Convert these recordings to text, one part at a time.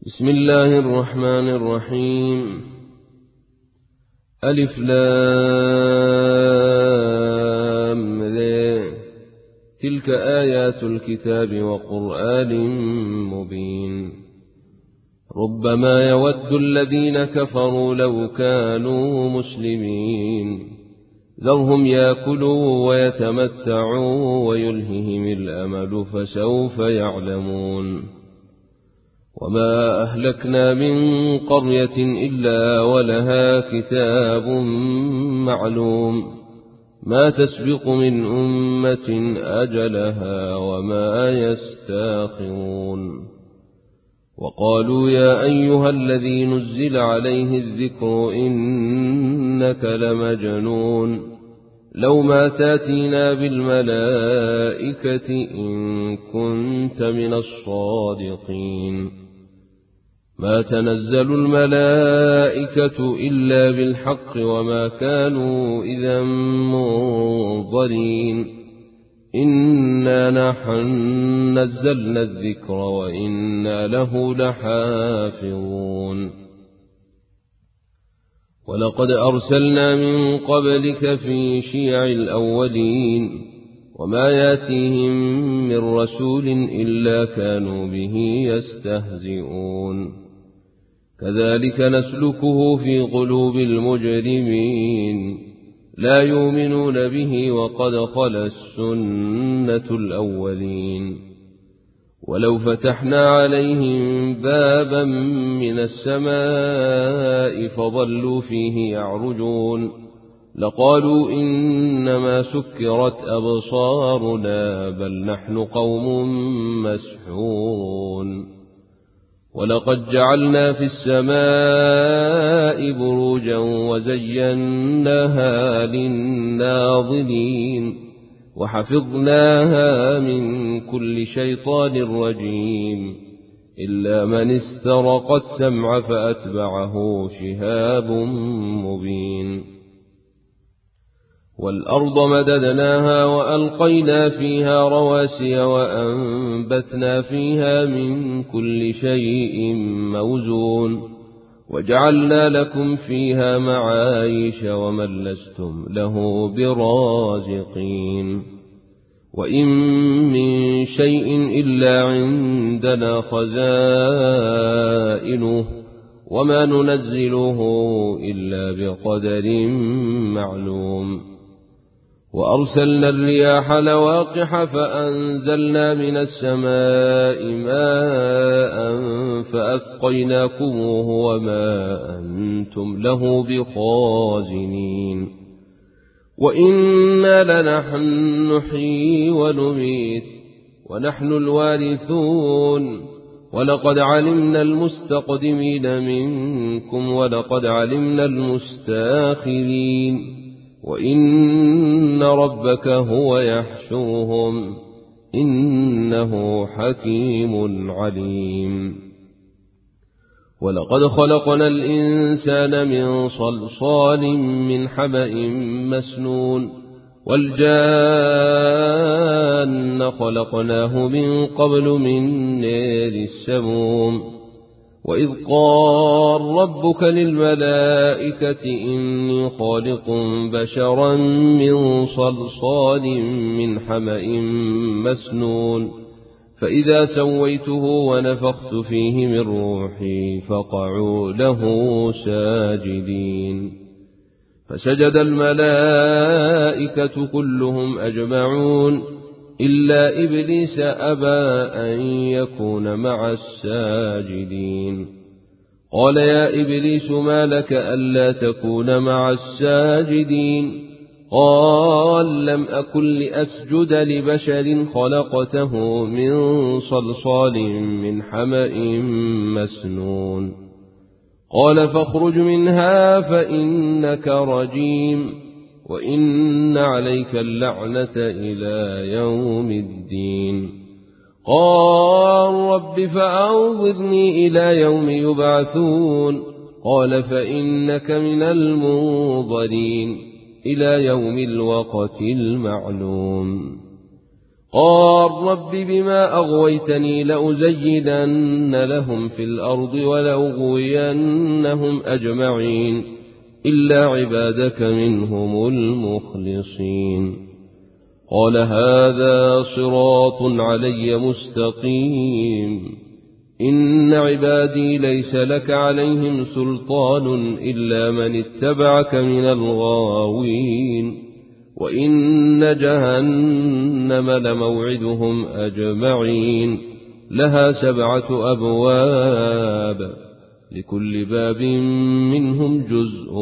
بسم الله الرحمن الرحيم. ألف لام ر. تلك آيات الكتاب وقرآن مبين. ربما يود الذين كفروا لو كانوا مسلمين ذرهم يأكلوا ويتمتعوا ويلههم الأمل فسوف يعلمون. وما أهلكنا من قرية إلا ولها كتاب معلوم ما تسبق من أمة أجلها وما يستاخرون. وقالوا يا أيها الذي نزل عليه الذكر إنك لمجنون لو ما تاتينا بالملائكة إن كنت من الصادقين. ما تنزل الملائكة إلا بالحق وما كانوا إذا منظرين. إنا نحن نزلنا الذكر وإنا له لحافظون. ولقد أرسلنا من قبلك في شيع الأولين وما ياتيهم من رسول إلا كانوا به يستهزئون. كذلك نسلكه في قلوب المجرمين لا يؤمنون به وقد خلت سنة الأولين. ولو فتحنا عليهم بابا من السماء فظلوا فيه يعرجون لقالوا إنما سكرت أبصارنا بل نحن قوم مسحورون. ولقد جعلنا في السماء بروجا وزيناها للناظرين وحفظناها من كل شيطان رجيم إلا من استرق السمع فأتبعه شهاب مبين. والأرض مددناها وألقينا فيها رواسي وأنبتنا فيها من كل شيء موزون وجعلنا لكم فيها معايش ومن لستم له برازقين. وإن من شيء إلا عندنا خزائنه وما ننزله إلا بقدر معلوم. وأرسلنا الرياح لواقح فأنزلنا من السماء ماء فأسقيناكموه وما أنتم له بخازنين. وإنا لنحن نحيي ونميت ونحن الوارثون. ولقد علمنا المستقدمين منكم ولقد علمنا المستاخرين وإن ربك هو يحشرهم إنه حكيم عليم. ولقد خلقنا الإنسان من صلصال من حمأ مسنون والجان خلقناه من قبل من نار السموم. وإذ قال ربك للملائكة إني خالق بشرا من صلصال من حمأ مسنون فإذا سويته ونفخت فيه من روحي فقعوا له ساجدين. فسجد الملائكة كلهم أجمعون إلا إبليس أبى أن يكون مع الساجدين. قال يا إبليس ما لك ألا تكون مع الساجدين؟ قال لم أكن لأسجد لبشر خلقته من صلصال من حمأ مسنون. قال فاخرج منها فإنك رجيم وإن عليك اللعنة إلى يوم الدين. قال رب فأنظرني إلى يوم يبعثون. قال فإنك من المنظرين إلى يوم الوقت المعلوم. قال رب بما أغويتني لأزينن لهم في الأرض ولأغوينهم أجمعين إلا عبادك منهم المخلصين. قال هذا صراط علي مستقيم إن عبادي ليس لك عليهم سلطان إلا من اتبعك من الغاوين وإن جهنم لموعدهم أجمعين لها 7 أبواب لكل باب منهم جزء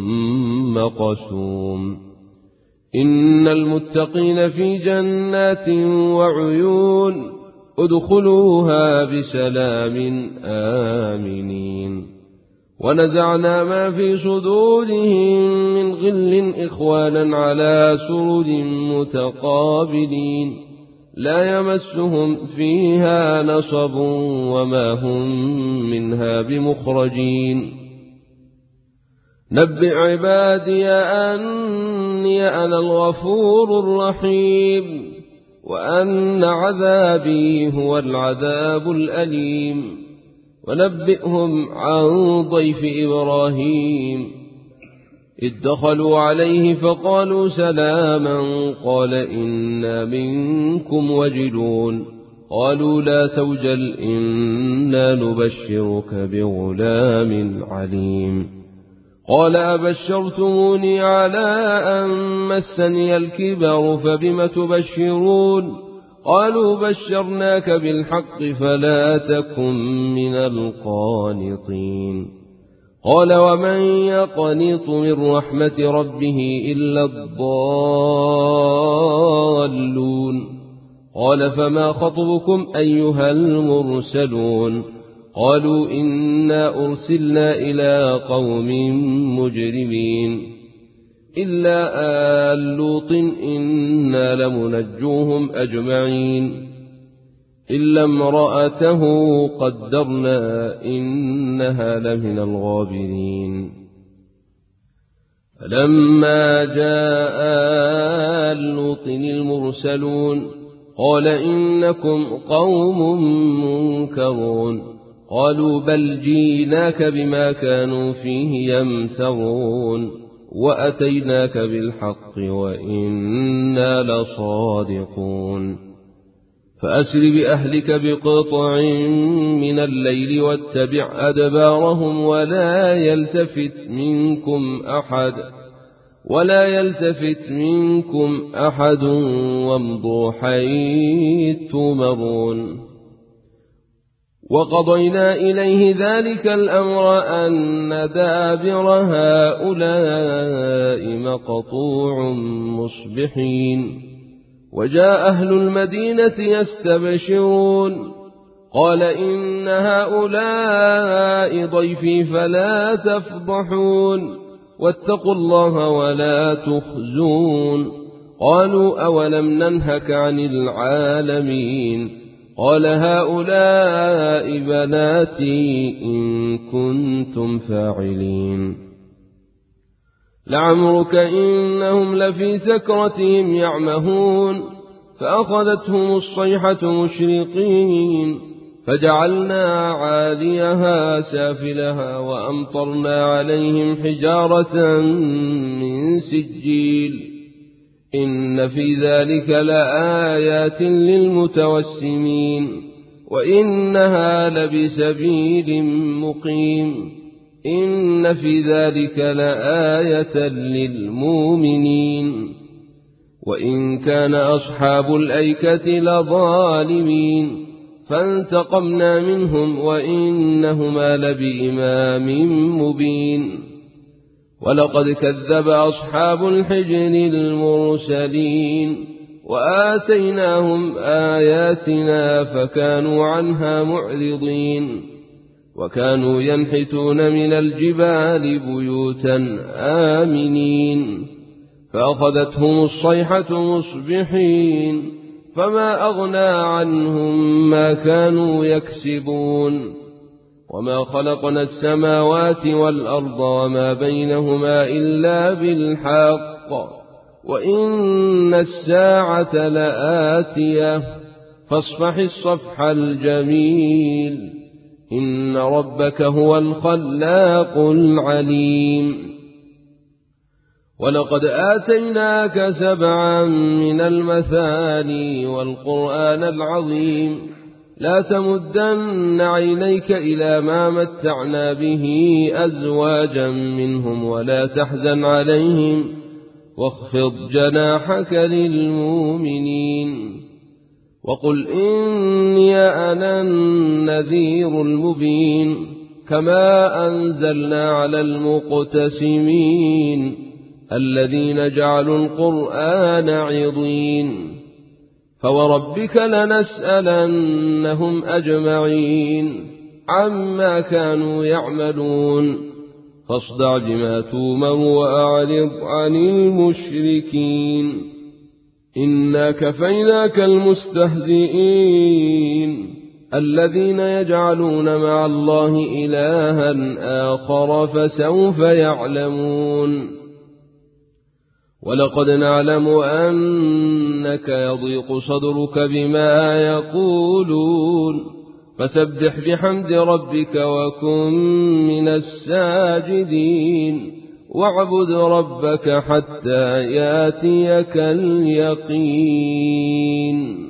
مقسوم. إن المتقين في جنات وعيون ادخلوها بسلام آمنين. ونزعنا ما في صدورهم من غل إخوانا على سرر متقابلين لا يمسهم فيها نصب وما هم منها بمخرجين. نبئ عبادي أني أنا الغفور الرحيم وأن عذابي هو العذاب الأليم. ونبئهم عن ضيف إبراهيم إذ دخلوا عليه فقالوا سلاما قال إنا منكم وجلون قالوا لا توجل إنا نبشرك بغلام عليم. قال أبشرتموني على أن مسني الكبر فبم تبشرون قالوا بشرناك بالحق فلا تكن من القانطين. قال ومن يقنط من رحمة ربه إلا الضالون. قال فما خطبكم أيها المرسلون قالوا إنا أرسلنا إلى قوم مجرمين إلا آل لوط إنا لمنجوهم أجمعين إلا امرأته قدرنا إنها لمن الغابرين. فلما جاء آل لوط المرسلون قال إنكم قوم منكرون قالوا بل جيناك بما كانوا فيه يمترون وأتيناك بالحق وإنا لصادقون. فأسر بأهلك بقطع من الليل واتبع أدبارهم ولا يلتفت منكم أحد وامضوا حيث تؤمرون. وقضينا إليه ذلك الأمر أن دابر هؤلاء مقطوع مصبحين. وجاء أهل المدينة يستبشرون قال إن هؤلاء ضيفي فلا تفضحون واتقوا الله ولا تخزون. قالوا أولم ننهك عن العالمين قال هؤلاء بناتي إن كنتم فاعلين. لعمرك إنهم لفي سكرتهم يعمهون فأخذتهم الصيحة مشرقين فجعلنا عاليها سافلها وأمطرنا عليهم حجارة من سجيل إن في ذلك لآيات للمتوسمين وإنها لبسبيل مقيم إن في ذلك لآية للمؤمنين. وإن كان أصحاب الأيكة لظالمين فانتقمنا منهم وإنهما لبإمام مبين. ولقد كذب أصحاب الحجر المرسلين وآتيناهم آياتنا فكانوا عنها معرضين. وكانوا ينحتون من الجبال بيوتا آمنين فأخذتهم الصيحة مصبحين فما أغنى عنهم ما كانوا يكسبون. وما خلقنا السماوات والأرض وما بينهما إلا بالحق وإن الساعة لآتية فاصفح الصفح الجميل إن ربك هو الخلاق العليم ولقد آتيناك 7 من المثاني والقرآن العظيم لا تمدن عينيك إلى ما متعنا به أزواجا منهم ولا تحزن عليهم واخفض جناحك للمؤمنين وقل إني أنا النذير المبين كما أنزلنا على المقتسمين الذين جعلوا القرآن عضين فوربك لنسألنهم أجمعين عما كانوا يعملون فاصدع بما تومر وأعرض عن المشركين إنا كفيناك المستهزئين الذين يجعلون مع الله إلها آخر فسوف يعلمون ولقد نعلم أنك يضيق صدرك بما يقولون فسبح بحمد ربك وكن من الساجدين واعبد ربك حتى ياتيك اليقين